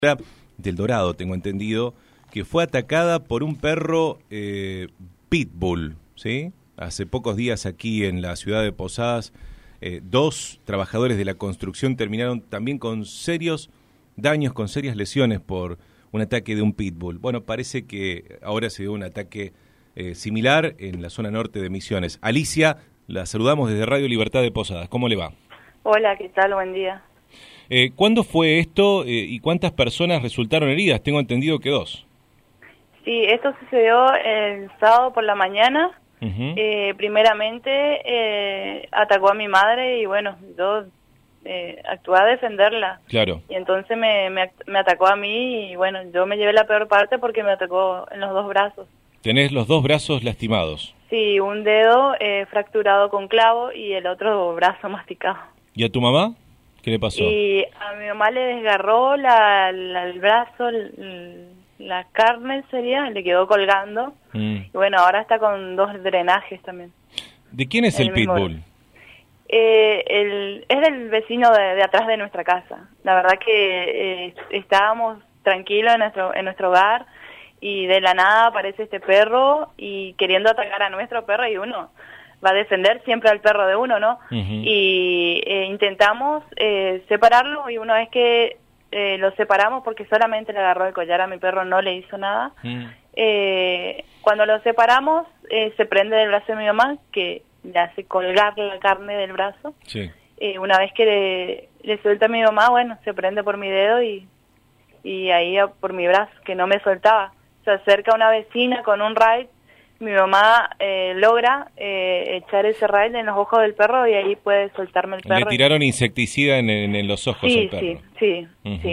Del Dorado, tengo entendido, que fue atacada por un perro pitbull, ¿sí? Hace pocos días aquí en la ciudad de Posadas, dos trabajadores de la construcción terminaron también con serios daños, con serias lesiones por un ataque de un pitbull. Bueno, parece que ahora se dio un ataque similar en la zona norte de Misiones. Alicia, la saludamos desde Radio Libertad de Posadas. ¿Cómo le va? Hola, ¿qué tal? Buen día. ¿Cuándo fue esto y cuántas personas resultaron heridas? Tengo entendido que 2. Sí, esto sucedió el sábado por la mañana. Primeramente atacó a mi madre y bueno, yo actué a defenderla. Claro. Y entonces me atacó a mí y bueno, yo me llevé la peor parte porque me atacó en los dos brazos. ¿Tenés los dos brazos lastimados? Sí, un dedo fracturado con clavo y el otro brazo masticado. ¿Y a tu mamá? ¿Qué le pasó? Y a mi mamá le desgarró el brazo, la carne sería, le quedó colgando. Y bueno, ahora está con 2 drenajes también. ¿De quién es el pitbull? Es del vecino de atrás de nuestra casa. La verdad que estábamos tranquilos en nuestro hogar y de la nada aparece este perro y queriendo atacar a nuestro perro y uno va a defender siempre al perro de uno, ¿no? Y intentamos separarlo y una vez que lo separamos, porque solamente le agarró el collar a mi perro, no le hizo nada, cuando lo separamos se prende del brazo de mi mamá, que le hace colgar la carne del brazo. Sí. Una vez que le suelta a mi mamá, bueno, se prende por mi dedo y ahí por mi brazo, que no me soltaba. Se acerca una vecina con un raid. Mi mamá logra echar ese raid en los ojos del perro y ahí puede soltarme el perro. Le tiraron insecticida en los ojos al perro. Sí.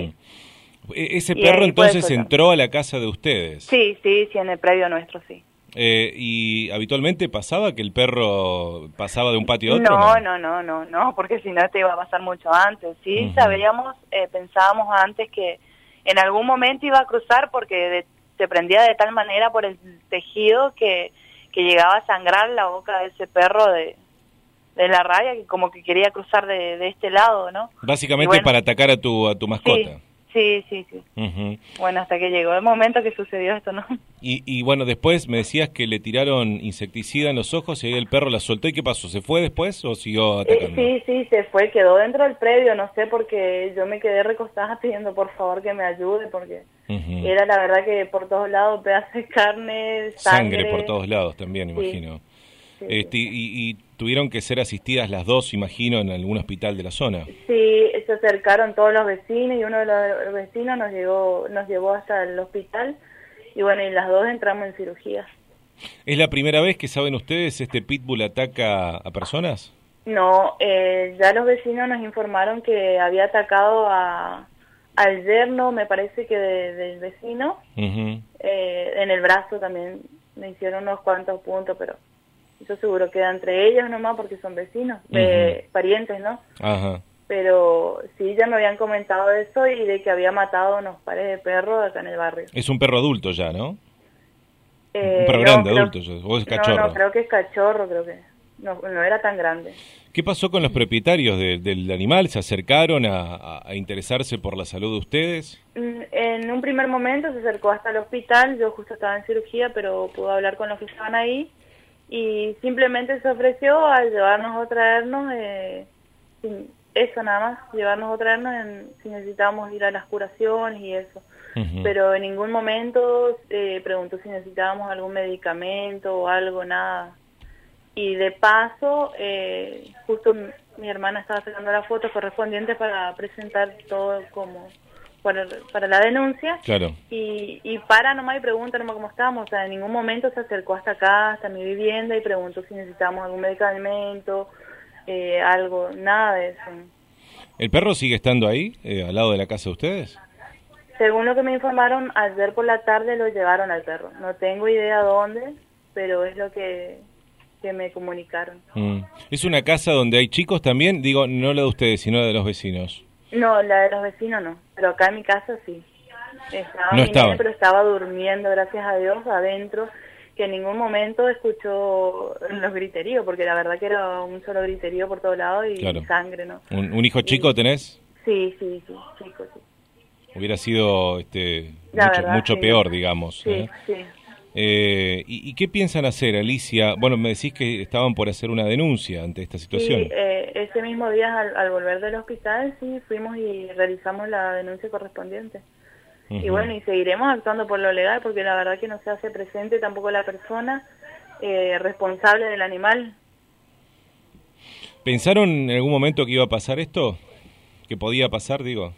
¿Ese perro entonces entró a la casa de ustedes? Sí, en el predio nuestro, sí. ¿Y habitualmente pasaba que el perro pasaba de un patio a otro? No, porque si no te iba a pasar mucho antes. Sí, sabíamos, pensábamos antes que en algún momento iba a cruzar porque se prendía de tal manera por el tejido que llegaba a sangrar la boca de ese perro de la rabia, que como que quería cruzar de este lado, ¿no? Básicamente bueno, para atacar a tu mascota. Sí. Bueno, hasta que llegó el momento que sucedió esto, ¿no? Y bueno, después me decías que le tiraron insecticida en los ojos y ahí el perro la soltó. ¿Y qué pasó? ¿Se fue después o siguió atacando? Sí, se fue, quedó dentro del predio, no sé, porque yo me quedé recostada pidiendo por favor que me ayude, porque era la verdad que por todos lados pedazos de carne, sangre por todos lados también, imagino. Sí. Y tuvieron que ser asistidas las dos, imagino, en algún hospital de la zona. Sí, se acercaron todos los vecinos y uno de los vecinos nos llevó hasta el hospital y bueno, y las dos entramos en cirugía. ¿Es la primera vez que saben ustedes este pitbull ataca a personas? No, ya los vecinos nos informaron que había atacado al yerno, me parece que del vecino, en el brazo también me hicieron unos cuantos puntos, pero yo seguro queda entre ellos nomás porque son vecinos, parientes, ¿no? Ajá. Pero sí, ya me habían comentado eso y de que había matado unos pares de perros acá en el barrio. Es un perro adulto ya, ¿no? Un perro grande, adulto, ¿o es cachorro? No, creo que es cachorro, creo que no era tan grande. ¿Qué pasó con los propietarios del animal? ¿Se acercaron a interesarse por la salud de ustedes? En un primer momento se acercó hasta el hospital, yo justo estaba en cirugía, pero pude hablar con los que estaban ahí y simplemente se ofreció a llevarnos o traernos, eso nada más, llevarnos o traernos si necesitábamos ir a las curaciones y eso. Pero en ningún momento preguntó si necesitábamos algún medicamento o algo, nada. Y de paso, justo mi hermana estaba sacando las fotos correspondientes para presentar todo como para la denuncia. Claro. Y para nomás y pregunta nomás cómo estamos. O sea, en ningún momento se acercó hasta acá, hasta mi vivienda y preguntó si necesitábamos algún medicamento, algo, nada de eso. ¿El perro sigue estando ahí, al lado de la casa de ustedes? Según lo que me informaron, ayer por la tarde lo llevaron al perro. No tengo idea dónde, pero es lo que me comunicaron. ¿Es una casa donde hay chicos también? Digo, no la de ustedes, sino la de los vecinos. No, la de los vecinos no, pero acá en mi casa sí. No estaba. Pero estaba durmiendo, gracias a Dios, adentro, que en ningún momento escuchó los griteríos, porque la verdad que era un solo griterío por todos lados y claro. Sangre, ¿no? ¿Un hijo chico tenés? Sí, chico, sí. Hubiera sido mucho sí. peor, digamos. Sí, sí. ¿Y qué piensan hacer, Alicia? Bueno, me decís que estaban por hacer una denuncia ante esta situación. Sí, ese mismo día al volver del hospital, sí, fuimos y realizamos la denuncia correspondiente. Y bueno, y seguiremos actuando por lo legal, porque la verdad que no se hace presente tampoco la persona responsable del animal. ¿Pensaron en algún momento que iba a pasar esto? ¿Que podía pasar, digo?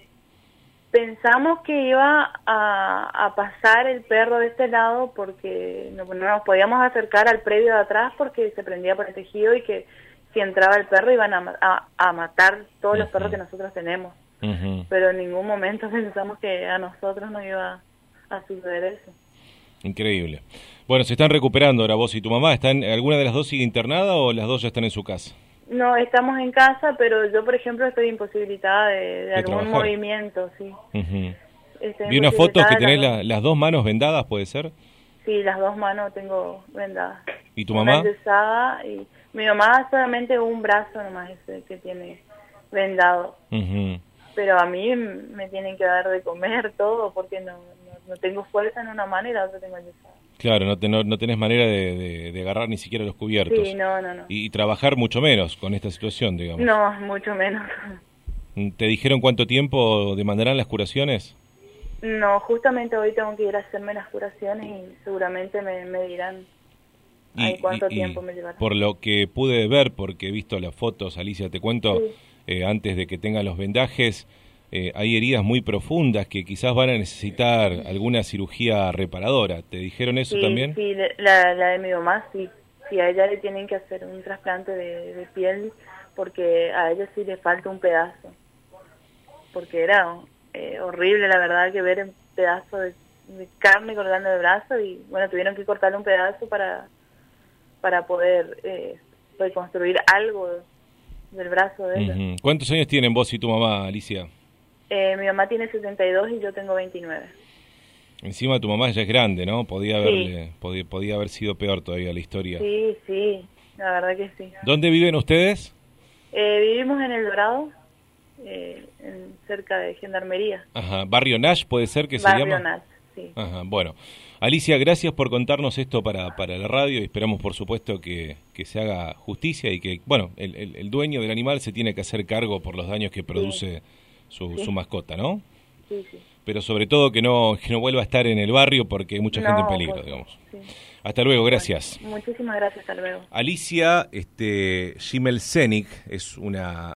Pensamos que iba a pasar el perro de este lado porque no nos podíamos acercar al predio de atrás porque se prendía por el tejido y que si entraba el perro iban a matar todos los perros que nosotros tenemos. Pero en ningún momento pensamos que a nosotros nos iba a suceder eso. Increíble. Bueno, se están recuperando ahora vos y tu mamá. ¿Alguna de las dos sigue internada o las dos ya están en su casa? No, estamos en casa, pero yo, por ejemplo, estoy imposibilitada de algún trabajar. Movimiento, sí. Vi unas fotos que tenés las dos manos vendadas, ¿puede ser? Sí, las dos manos tengo vendadas. ¿Y tu mamá? Enyesada, y mi mamá solamente un brazo nomás ese que tiene vendado. Pero a mí me tienen que dar de comer todo porque no tengo fuerza en una mano y la otra tengo enyesada. Claro, no tenés manera de agarrar ni siquiera los cubiertos. Sí, no. Y trabajar mucho menos con esta situación, digamos. No, mucho menos. ¿Te dijeron cuánto tiempo demandarán las curaciones? No, justamente hoy tengo que ir a hacerme las curaciones y seguramente me dirán cuánto tiempo me llevará. Por lo que pude ver, porque he visto las fotos, Alicia, te cuento, antes de que tengan los vendajes, hay heridas muy profundas que quizás van a necesitar alguna cirugía reparadora. ¿Te dijeron eso también? Sí, la de mi mamá, sí. Sí, a ella le tienen que hacer un trasplante de piel porque a ella sí le falta un pedazo. Porque era horrible, la verdad, que ver un pedazo de carne colgando del brazo y, bueno, tuvieron que cortarle un pedazo para poder reconstruir algo del brazo de ella. ¿Cuántos años tienen vos y tu mamá, Alicia? Mi mamá tiene 72 y yo tengo 29. Encima tu mamá ya es grande, ¿no? Podía haber sido peor todavía la historia. Sí, la verdad que sí. ¿Dónde viven ustedes? Vivimos en El Dorado, cerca de Gendarmería. Ajá, ¿Barrio Nash puede ser que se llama? Barrio Nash, sí. Ajá, bueno. Alicia, gracias por contarnos esto para la radio y esperamos, por supuesto, que se haga justicia y que, bueno, el dueño del animal se tiene que hacer cargo por los daños que produce su mascota, ¿no? Sí. Pero sobre todo que no vuelva a estar en el barrio porque hay mucha gente en peligro, digamos. Sí. Hasta luego, gracias. Muchísimas gracias, hasta luego. Alicia Shimelsenik es una